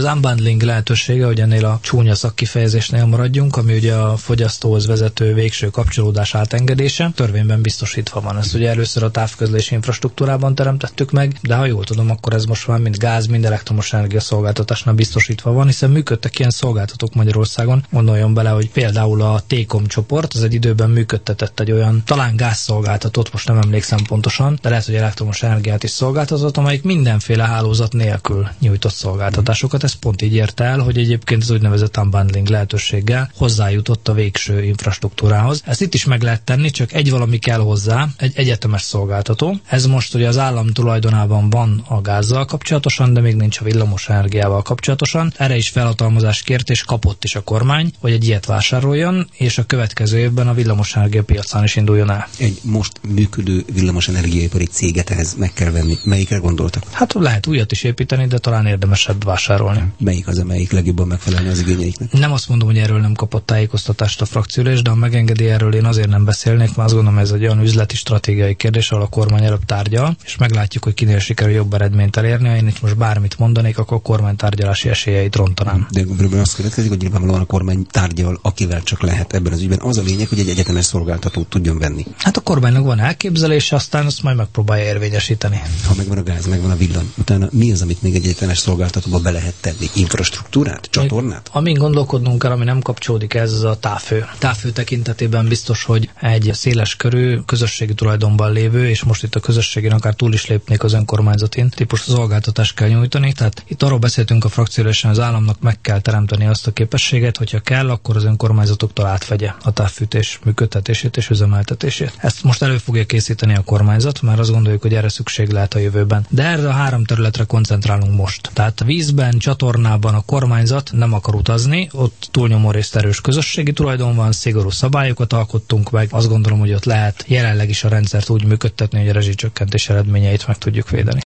Az unbundling lehetősége, hogy ennél a csúnya szakkifejezésnél maradjunk, ami ugye a fogyasztóhoz vezető végső kapcsolódás átengedése, törvényben biztosítva van. Ezt ugye először a távközlési infrastruktúrában teremtettük meg, de ha jól tudom, akkor ez most már mind gáz, mind elektromos energiaszolgáltatásnál biztosítva van, hiszen működtek ilyen szolgáltatók Magyarországon. Gondoljon bele, hogy például a T-Com csoport az egy időben működtetett egy olyan talán gázszolgáltatót, most nem emlékszem pontosan, de lehet, hogy elektromos energiát is szolgáltatott, amelyik mindenféle hálózat nélkül nyújtott szolgáltatásokat. Ez pont így ért el, hogy egyébként az úgynevezett unbundling lehetőséggel hozzájutott a végső infrastruktúrához. Ezt itt is meg lehet tenni, csak egy valami kell hozzá, egy egyetemes szolgáltató. Ez most ugye az állam tulajdonában van a gázzal kapcsolatosan, de még nincs a villamos energiával kapcsolatosan. Erre is felhatalmazást kért és kapott is a kormány, hogy egy ilyet vásároljon, és a következő évben a villamos energiapiacán is induljon el. Egy most működő villamos energiaipari céget ehhez meg kell venni. Melyikre gondoltak? Hát lehet újat is építeni, de talán érdemesebb vásárolni. Melyik az, amelyik legjobban megfelelne az igényeiknek? Nem azt mondom, hogy erről nem kapott tájékoztatást a frakciülés, de ha megengedi, erről én azért nem beszélnék, mert azt gondolom, ez egy olyan üzleti stratégiai kérdés, ahol a kormány előbb tárgyal, és meglátjuk, hogy kinél sikerül jobb eredményt elérni. Ha én itt most bármit mondanék, akkor a kormány tárgyalási esélyeit rontanám. De ebből azt következik, hogy nyilvánvalóan a kormány tárgyal, akivel csak lehet ebben az ügyben. Az a lényeg, hogy egy egyetemes szolgáltatót tudjon venni. Hát a kormánynak van elképzelése, aztán azt majd megpróbálja érvényesíteni. Ha megvan a gáz, megvan a villany, utána mi az, amit még egy egyetemes szolgáltatóba be lehet tenni? Infrastruktúrát, csatornát? Amin gondolkodnunk kell, ami nem kapcsolódik ez, az a távfő. Távfő tekintetében biztos, hogy egy széles körű, közösségi tulajdonban lévő, és most itt a közösségén akár túl is lépnék az önkormányzati típusú szolgáltatást kell nyújtani. Tehát itt arról beszéltünk a frakcióülésen, az államnak meg kell teremteni azt a képességet, hogyha kell, akkor az önkormányzatoktól átvegye a távfűtés működtetését és üzemeltetését. Ezt most elő fogja készíteni a kormányzat, mert azt gondoljuk, hogy erre szükség lehet a jövőben. De erre a 3 területre koncentrálunk most. Tehát vízben, csatornában a kormányzat nem akar utazni, ott túlnyomó részt erős közösségi tulajdon van, szigorú szabályokat alkottunk meg. Azt gondolom, hogy ott lehet jelenleg is a rendszert úgy működtetni, hogy a rezsicsökkentés eredményeit meg tudjuk védeni.